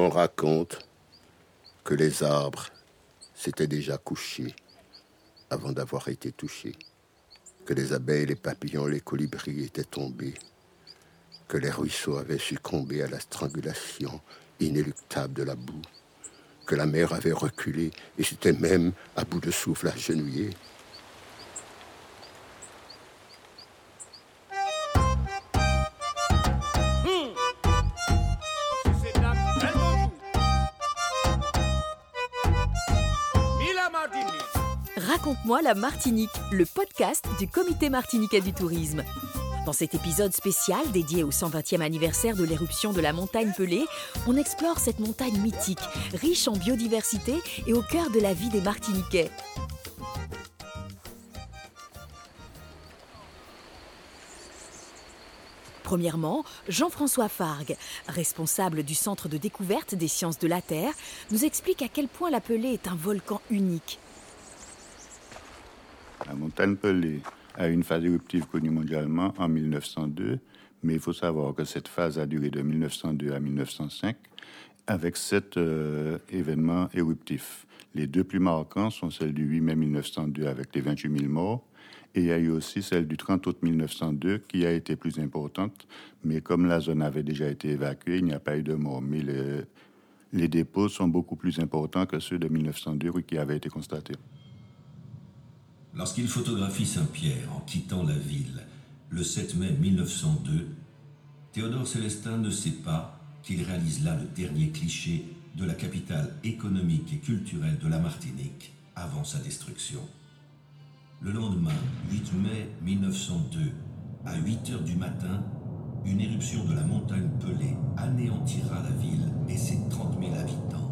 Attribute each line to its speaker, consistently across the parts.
Speaker 1: On raconte que les arbres s'étaient déjà couchés avant d'avoir été touchés, que les abeilles, les papillons, les colibris étaient tombés, que les ruisseaux avaient succombé à la strangulation inéluctable de la boue, que la mer avait reculé et s'était même à bout de souffle agenouillée.
Speaker 2: Raconte-moi la Martinique, le podcast du Comité martiniquais du tourisme. Dans cet épisode spécial dédié au 120e anniversaire de l'éruption de la montagne Pelée, on explore cette montagne mythique, riche en biodiversité et au cœur de la vie des Martiniquais. Premièrement, Jean-François Fargue, responsable du Centre de découverte des sciences de la Terre, nous explique à quel point la Pelée est un volcan unique.
Speaker 3: La montagne Pelée a eu une phase éruptive connue mondialement en 1902, mais il faut savoir que cette phase a duré de 1902 à 1905 avec 7 événements éruptifs. Les deux plus marquants sont celles du 8 mai 1902 avec les 28 000 morts, et il y a eu aussi celle du 30 août 1902 qui a été plus importante, mais comme la zone avait déjà été évacuée, il n'y a pas eu de morts. Mais les dépôts sont beaucoup plus importants que ceux de 1902 qui avaient été constatés.
Speaker 4: Lorsqu'il photographie Saint-Pierre en quittant la ville le 7 mai 1902, Théodore Célestin ne sait pas qu'il réalise là le dernier cliché de la capitale économique et culturelle de la Martinique avant sa destruction. Le lendemain, 8 mai 1902, à 8 heures du matin, une éruption de la montagne Pelée anéantira la ville et ses 30 000 habitants.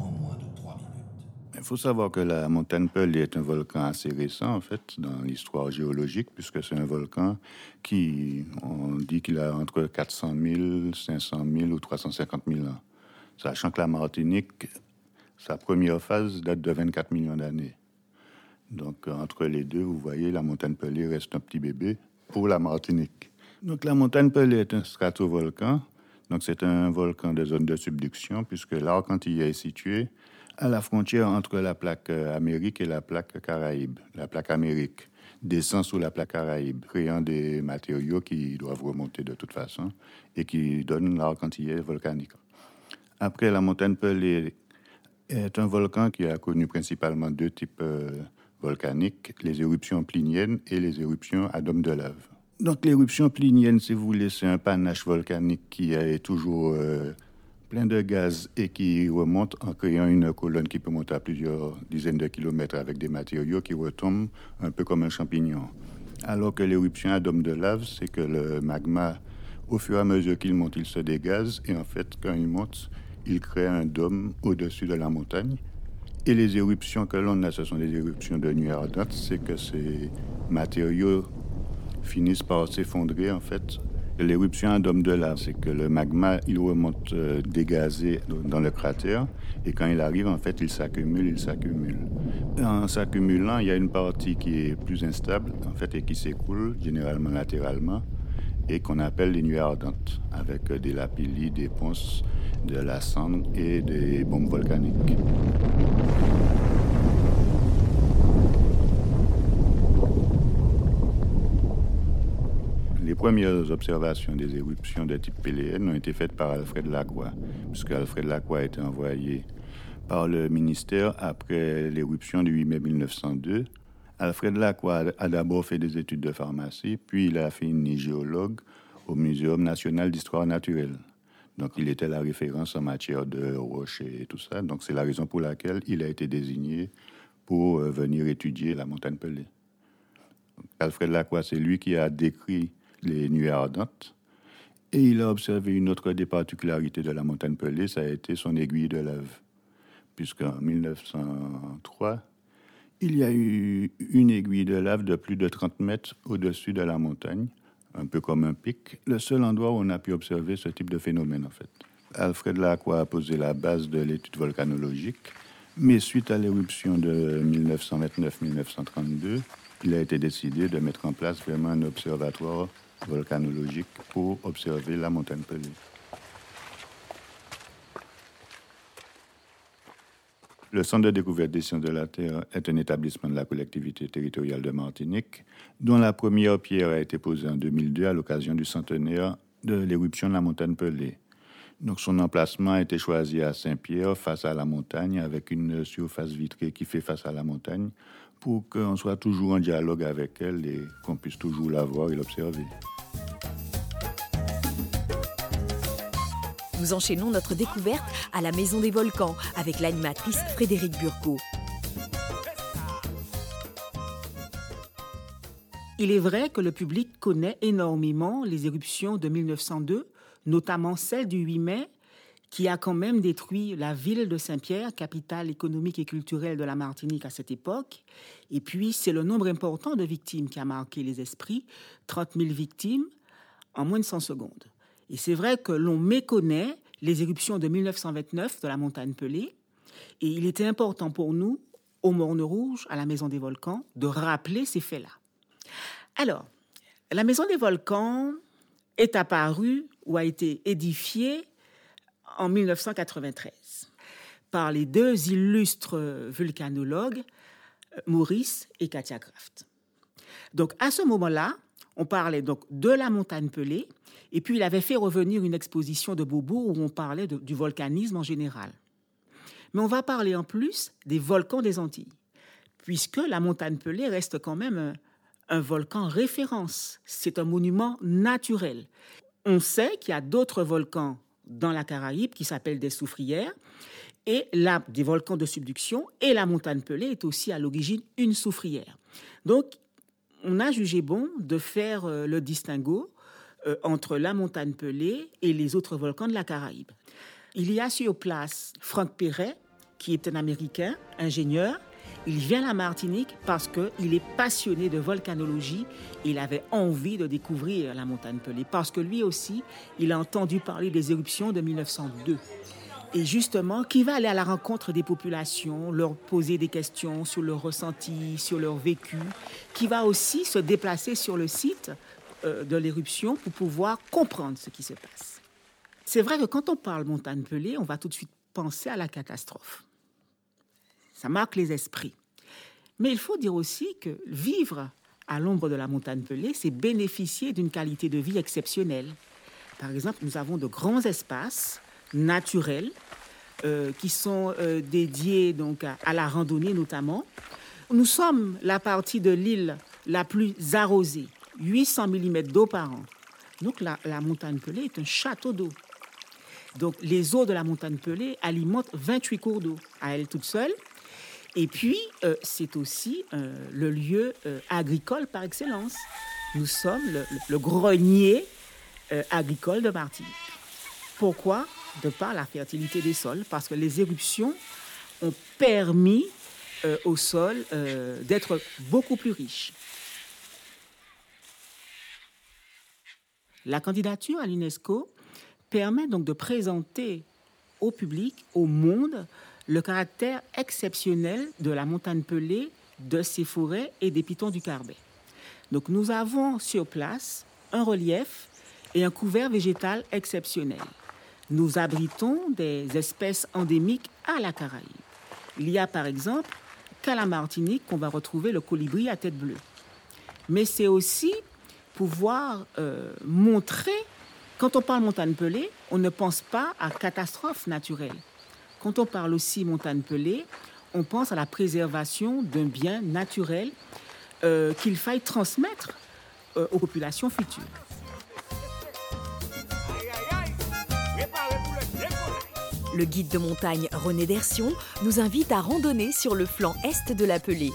Speaker 3: Il faut savoir que la montagne Pelée est un volcan assez récent, en fait, dans l'histoire géologique, puisque c'est un volcan on dit qu'il a entre 400 000, 500 000 ou 350 000 ans. Sachant que la Martinique, sa première phase date de 24 millions d'années. Donc, entre les deux, vous voyez, la montagne Pelée reste un petit bébé pour la Martinique. Donc, la montagne Pelée est un stratovolcan. Donc, c'est un volcan de zone de subduction, puisque l'arc antillais est situé à la frontière entre la plaque Amérique et la plaque Caraïbe. La plaque Amérique descend sous la plaque Caraïbe, créant des matériaux qui doivent remonter de toute façon et qui donnent l'arc antillais volcanique. Après, la montagne Pelée est un volcan qui a connu principalement deux types volcaniques, les éruptions pliniennes et les éruptions à dôme de lave. Donc l'éruption plinienne, si vous voulez, c'est un panache volcanique qui est toujours plein de gaz et qui remonte en créant une colonne qui peut monter à plusieurs dizaines de kilomètres avec des matériaux qui retombent un peu comme un champignon. Alors que l'éruption à dôme de lave, c'est que le magma, au fur et à mesure qu'il monte, il se dégaze et en fait, quand il monte, il crée un dôme au-dessus de la montagne. Et les éruptions que l'on a, ce sont des éruptions de nuées ardentes, c'est que ces matériaux finissent par s'effondrer en fait. L'éruption à dôme de lave, c'est que le magma, il remonte dégazé dans le cratère et quand il arrive, en fait, il s'accumule. En s'accumulant, il y a une partie qui est plus instable, en fait, et qui s'écoule, généralement latéralement, et qu'on appelle les nuées ardentes, avec des lapillis, des ponces, de la cendre et des bombes volcaniques. Les premières observations des éruptions de type péléenne ont été faites par Alfred Lacroix, puisque Alfred Lacroix a été envoyé par le ministère après l'éruption du 8 mai 1902. Alfred Lacroix a d'abord fait des études de pharmacie, puis il a fini géologue au Muséum national d'histoire naturelle. Donc il était la référence en matière de roches et tout ça. Donc c'est la raison pour laquelle il a été désigné pour venir étudier la montagne Pelée. Alfred Lacroix, c'est lui qui a décrit les nuées ardentes. Et il a observé une autre des particularités de la montagne Pelée, ça a été son aiguille de lave. Puisqu'en 1903, il y a eu une aiguille de lave de plus de 30 mètres au-dessus de la montagne, un peu comme un pic. Le seul endroit où on a pu observer ce type de phénomène, en fait. Alfred Lacroix a posé la base de l'étude volcanologique, mais suite à l'éruption de 1929-1932, il a été décidé de mettre en place vraiment un observatoire volcanologique pour observer la montagne Pelée. Le Centre de découverte des sciences de la Terre est un établissement de la collectivité territoriale de Martinique, dont la première pierre a été posée en 2002 à l'occasion du centenaire de l'éruption de la montagne Pelée. Donc son emplacement a été choisi à Saint-Pierre, face à la montagne, avec une surface vitrée qui fait face à la montagne, pour qu'on soit toujours en dialogue avec elle et qu'on puisse toujours la voir et l'observer.
Speaker 2: Nous enchaînons notre découverte à la Maison des Volcans avec l'animatrice Frédérique Burco.
Speaker 5: Il est vrai que le public connaît énormément les éruptions de 1902, notamment celle du 8 mai, qui a quand même détruit la ville de Saint-Pierre, capitale économique et culturelle de la Martinique à cette époque. Et puis, c'est le nombre important de victimes qui a marqué les esprits, 30 000 victimes en moins de 100 secondes. Et c'est vrai que l'on méconnaît les éruptions de 1929 de la montagne Pelée. Et il était important pour nous, au Morne Rouge, à la Maison des Volcans, de rappeler ces faits-là. Alors, la Maison des Volcans est apparue ou a été édifiée en 1993 par les deux illustres vulcanologues, Maurice et Katia Kraft. Donc, à ce moment-là, on parlait donc de la montagne Pelée, et puis il avait fait revenir une exposition de Beaubourg où on parlait du volcanisme en général. Mais on va parler en plus des volcans des Antilles, puisque la montagne Pelée reste quand même un volcan référence. C'est un monument naturel. On sait qu'il y a d'autres volcans dans la Caraïbe qui s'appellent des soufrières, et là, des volcans de subduction, et la montagne Pelée est aussi à l'origine une soufrière. Donc, on a jugé bon de faire le distinguo entre la montagne Pelée et les autres volcans de la Caraïbe. Il y a sur place Franck Perret, qui est un Américain, ingénieur. Il vient à la Martinique parce qu'il est passionné de volcanologie. Il avait envie de découvrir la montagne Pelée parce que lui aussi, il a entendu parler des éruptions de 1902. Et justement, qui va aller à la rencontre des populations, leur poser des questions sur leur ressenti, sur leur vécu, qui va aussi se déplacer sur le site de l'éruption pour pouvoir comprendre ce qui se passe. C'est vrai que quand on parle montagne Pelée, on va tout de suite penser à la catastrophe. Ça marque les esprits. Mais il faut dire aussi que vivre à l'ombre de la montagne Pelée, c'est bénéficier d'une qualité de vie exceptionnelle. Par exemple, nous avons de grands espaces naturels qui sont dédiés donc à la randonnée notamment. Nous sommes la partie de l'île la plus arrosée, 800 mm d'eau par an. Donc la montagne Pelée est un château d'eau. Donc les eaux de la montagne Pelée alimentent 28 cours d'eau à elles toutes seules. Et puis, c'est aussi le lieu agricole par excellence. Nous sommes le grenier agricole de Martinique. Pourquoi ? De par la fertilité des sols, parce que les éruptions ont permis au sol d'être beaucoup plus riche. La candidature à l'UNESCO permet donc de présenter au public, au monde, le caractère exceptionnel de la montagne Pelée, de ses forêts et des pitons du Carbet. Donc nous avons sur place un relief et un couvert végétal exceptionnel. Nous abritons des espèces endémiques à la Caraïbe. Il y a par exemple qu'à la Martinique qu'on va retrouver le colibri à tête bleue. Mais c'est aussi pouvoir montrer, quand on parle montagne Pelée, on ne pense pas à catastrophe naturelle. Quand on parle aussi montagne Pelée, on pense à la préservation d'un bien naturel qu'il faille transmettre aux populations futures.
Speaker 2: Le guide de montagne René Dersion nous invite à randonner sur le flanc est de la Pelée.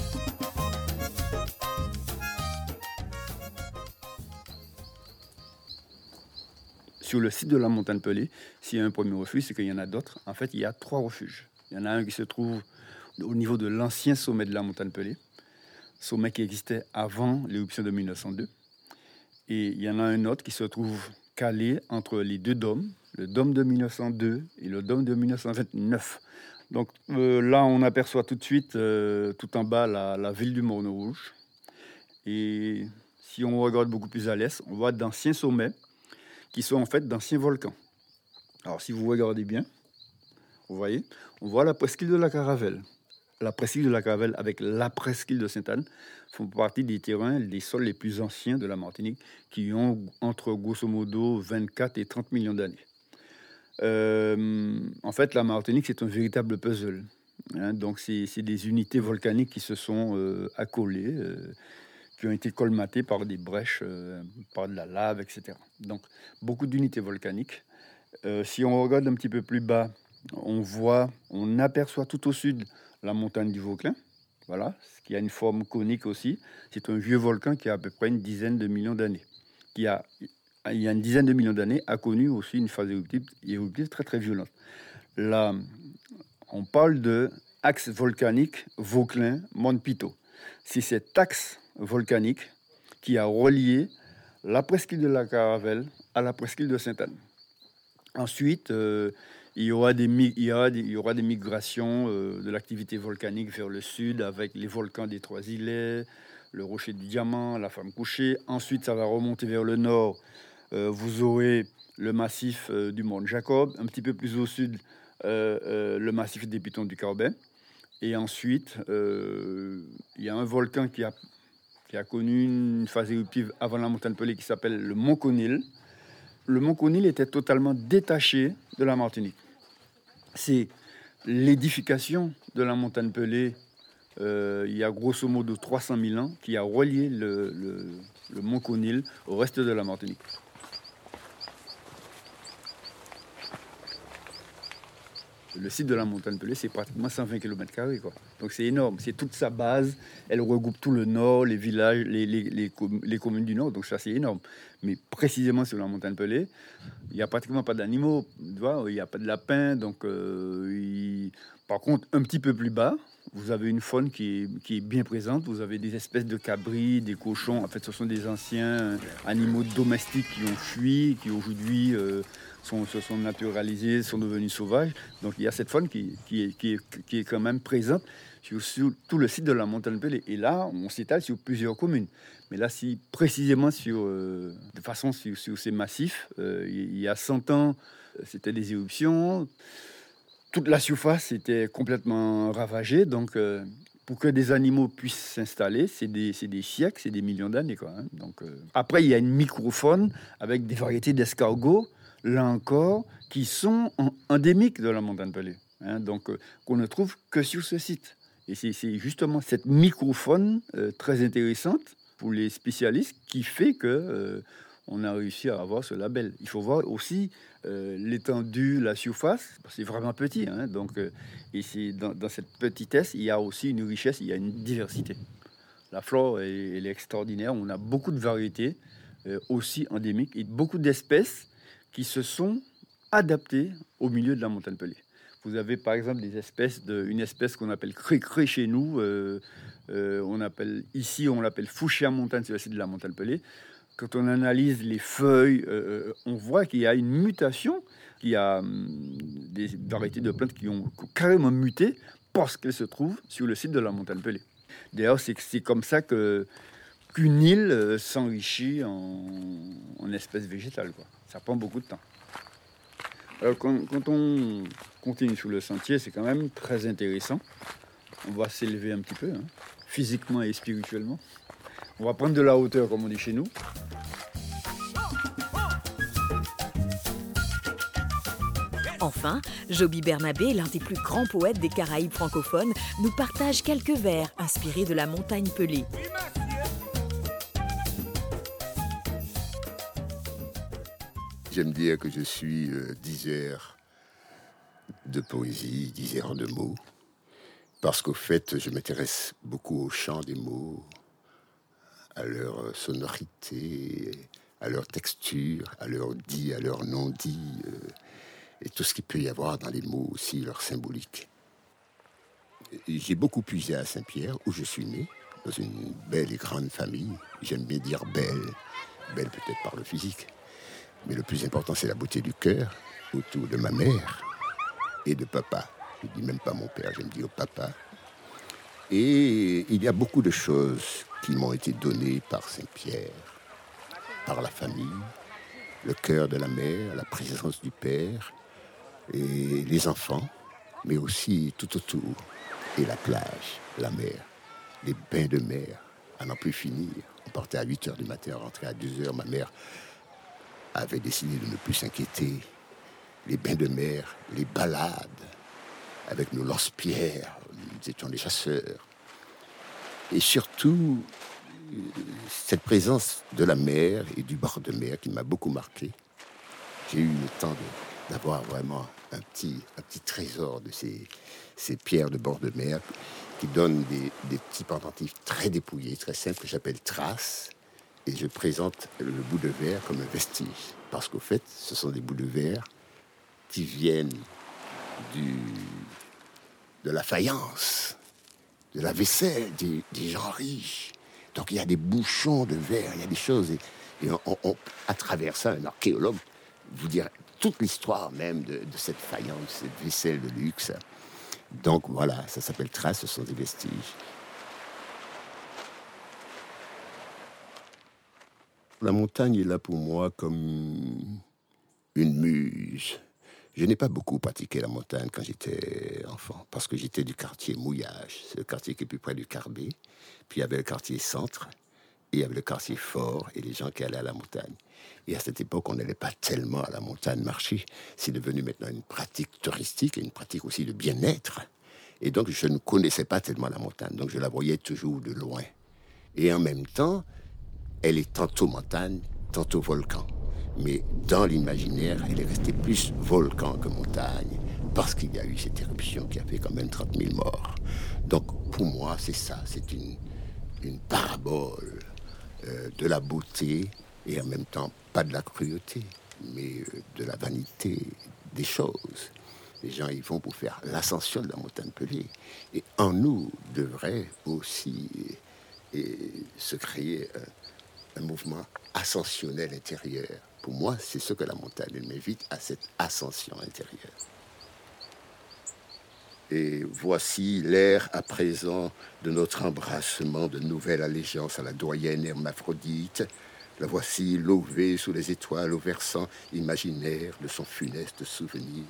Speaker 6: Sur le site de la montagne Pelée, s'il y a un premier refuge, c'est qu'il y en a d'autres. En fait, il y a 3 refuges. Il y en a un qui se trouve au niveau de l'ancien sommet de la montagne Pelée, sommet qui existait avant l'éruption de 1902. Et il y en a un autre qui se trouve calé entre les deux dômes, le dôme de 1902 et le dôme de 1929. Donc là, on aperçoit tout de suite, tout en bas, la ville du Morne Rouge. Et si on regarde beaucoup plus à l'est, on voit d'anciens sommets qui sont en fait d'anciens volcans. Alors si vous regardez bien, vous voyez, on voit la presqu'île de la Caravelle. La presqu'île de la Caravelle avec la presqu'île de Sainte-Anne font partie des terrains, des sols les plus anciens de la Martinique, qui ont entre grosso modo 24 et 30 millions d'années. En fait, la Martinique, c'est un véritable puzzle. Donc, c'est des unités volcaniques qui se sont accolées, qui ont été colmatées par des brèches, par de la lave, etc. Donc, beaucoup d'unités volcaniques. Si on regarde un petit peu plus bas, on aperçoit tout au sud la montagne du Vauclin, voilà, qui a une forme conique aussi. C'est un vieux volcan qui a à peu près une dizaine de millions d'années, il y a une dizaine de millions d'années, a connu aussi une phase éruptive très très violente. Là, on parle de axe volcanique Vauclin-Monte-Pitot. C'est cet axe volcanique qui a relié la presqu'île de la Caravelle à la presqu'île de Sainte-Anne. Ensuite, il y aura des migrations de l'activité volcanique vers le sud avec les volcans des Trois-Îlets, le rocher du Diamant, la Femme couchée. Ensuite, ça va remonter vers le nord. Vous aurez le massif du Mont Jacob. Un petit peu plus au sud, le massif des Pitons du Carbet. Et ensuite, il y a un volcan qui a connu une phase éruptive avant la montagne Pelée qui s'appelle le Mont Conil. Le Mont Conil était totalement détaché de la Martinique. C'est l'édification de la montagne Pelée il y a grosso modo 300 000 ans qui a relié le Mont Conil au reste de la Martinique. Le site de la montagne Pelée, c'est pratiquement 120 km², quoi. Donc c'est énorme. C'est toute sa base. Elle regroupe tout le nord, les villages, les communes du nord. Donc ça, c'est énorme. Mais précisément sur la montagne Pelée, il n'y a pratiquement pas d'animaux. Tu vois, il n'y a pas de lapins. Donc, par contre, un petit peu plus bas, vous avez une faune qui est bien présente. Vous avez des espèces de cabris, des cochons. En fait, ce sont des anciens animaux domestiques qui ont fui, qui aujourd'hui se sont naturalisés, sont devenus sauvages. Donc il y a cette faune qui est quand même présente sur tout le site de la montagne Pelée. Et là, on s'étale sur plusieurs communes. Mais là, si précisément sur ces massifs, il y a 100 ans, c'était des éruptions. Toute la surface était complètement ravagée. Donc, pour que des animaux puissent s'installer, c'est des siècles, c'est des millions d'années, quoi, hein. Donc, après, il y a une microfaune avec des variétés d'escargots, là encore, qui sont endémiques de la montagne Pelée, hein, donc qu'on ne trouve que sur ce site. Et c'est justement cette microfaune très intéressante pour les spécialistes qui fait que on a réussi à avoir ce label. Il faut voir aussi l'étendue, la surface, c'est vraiment petit, hein, donc, et c'est dans cette petitesse, il y a aussi une richesse, il y a une diversité. La flore, elle est extraordinaire, on a beaucoup de variétés aussi endémiques et beaucoup d'espèces qui se sont adaptés au milieu de la montagne Pelée. Vous avez par exemple une espèce qu'on appelle cré-cré chez nous, on l'appelle fouché à montagne sur le site de la montagne Pelée. Quand on analyse les feuilles, on voit qu'il y a une mutation, qu'il y a des variétés de plantes qui ont carrément muté parce qu'elles se trouvent sur le site de la montagne Pelée. D'ailleurs, c'est comme ça qu'une île s'enrichit en espèces végétales, quoi. Ça prend beaucoup de temps. Alors, quand on continue sur le sentier, c'est quand même très intéressant. On va s'élever un petit peu, hein, physiquement et spirituellement. On va prendre de la hauteur, comme on dit chez nous.
Speaker 2: Enfin, Joby Bernabé, l'un des plus grands poètes des Caraïbes francophones, nous partage quelques vers inspirés de la montagne Pelée.
Speaker 1: J'aime dire que je suis diseur de poésie, diseur de mots, parce qu'au fait, je m'intéresse beaucoup au chant des mots, à leur sonorité, à leur texture, à leur dit, à leur non-dit, et tout ce qu'il peut y avoir dans les mots aussi, leur symbolique. J'ai beaucoup puisé à Saint-Pierre, où je suis né, dans une belle et grande famille. J'aime bien dire belle peut-être par le physique. Mais le plus important, c'est la beauté du cœur, autour de ma mère et de papa. Je ne dis même pas mon père, je me dis au papa. Et il y a beaucoup de choses qui m'ont été données par Saint-Pierre, par la famille, le cœur de la mère, la présence du père, et les enfants, mais aussi tout autour. Et la plage, la mer, les bains de mer, à n'en plus finir. On partait à 8h du matin, on rentrait à 2h. Ma mère avait décidé de ne plus s'inquiéter. Les bains de mer, les balades, avec nos lance-pierres, nous étions des chasseurs. Et surtout, cette présence de la mer et du bord de mer qui m'a beaucoup marqué. J'ai eu le temps d'avoir vraiment un petit trésor de ces pierres de bord de mer qui donnent des petits pendentifs très dépouillés, très simples, que j'appelle traces. Et je présente le bout de verre comme un vestige. Parce qu'au fait, ce sont des bouts de verre qui viennent de la faïence, de la vaisselle des gens riches. Donc il y a des bouchons de verre, il y a des choses. Et à travers ça, un archéologue vous dira toute l'histoire même de cette faïence, cette vaisselle de luxe. Donc voilà, ça s'appelle traces, ce sont des vestiges. La montagne est là pour moi comme une muse. Je n'ai pas beaucoup pratiqué la montagne quand j'étais enfant, parce que j'étais du quartier Mouillage, c'est le quartier qui est plus près du Carbet. Puis il y avait le quartier Centre, et il y avait le quartier Fort, et les gens qui allaient à la montagne. Et à cette époque, on n'allait pas tellement à la montagne marcher. C'est devenu maintenant une pratique touristique et une pratique aussi de bien-être. Et donc, je ne connaissais pas tellement la montagne, donc je la voyais toujours de loin. Et en même temps, elle est tantôt montagne, tantôt volcan. Mais dans l'imaginaire, elle est restée plus volcan que montagne, parce qu'il y a eu cette éruption qui a fait quand même 30 000 morts. Donc, pour moi, c'est ça, c'est une parabole de la beauté, et en même temps, pas de la cruauté, mais de la vanité des choses. Les gens y vont pour faire l'ascension de la montagne Pelée. Et en nous devrait aussi se créer un mouvement ascensionnel intérieur. Pour moi, c'est ce que la montagne m'invite, à cette ascension intérieure. Et voici l'ère à présent de notre embrassement de nouvelle allégeance à la doyenne hermaphrodite. La voici levée sous les étoiles au versant imaginaire de son funeste souvenir.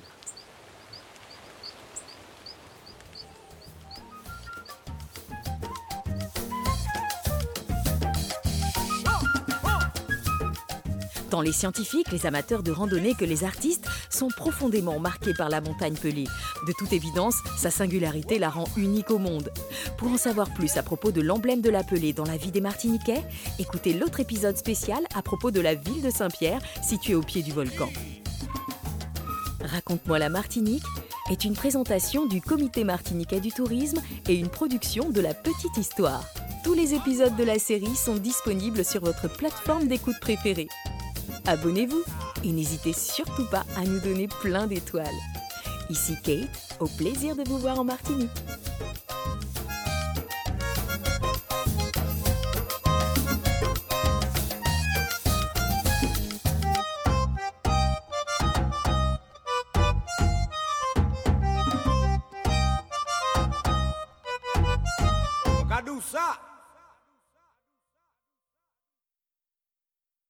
Speaker 2: Tant les scientifiques, les amateurs de randonnée que les artistes sont profondément marqués par la montagne Pelée. De toute évidence, sa singularité la rend unique au monde. Pour en savoir plus à propos de l'emblème de la Pelée dans la vie des Martiniquais, écoutez l'autre épisode spécial à propos de la ville de Saint-Pierre, située au pied du volcan. Raconte-moi la Martinique est une présentation du Comité martiniquais du tourisme et une production de La Petite Histoire. Tous les épisodes de la série sont disponibles sur votre plateforme d'écoute préférée. Abonnez-vous et n'hésitez surtout pas à nous donner plein d'étoiles. Ici Kate, au plaisir de vous voir en Martinique.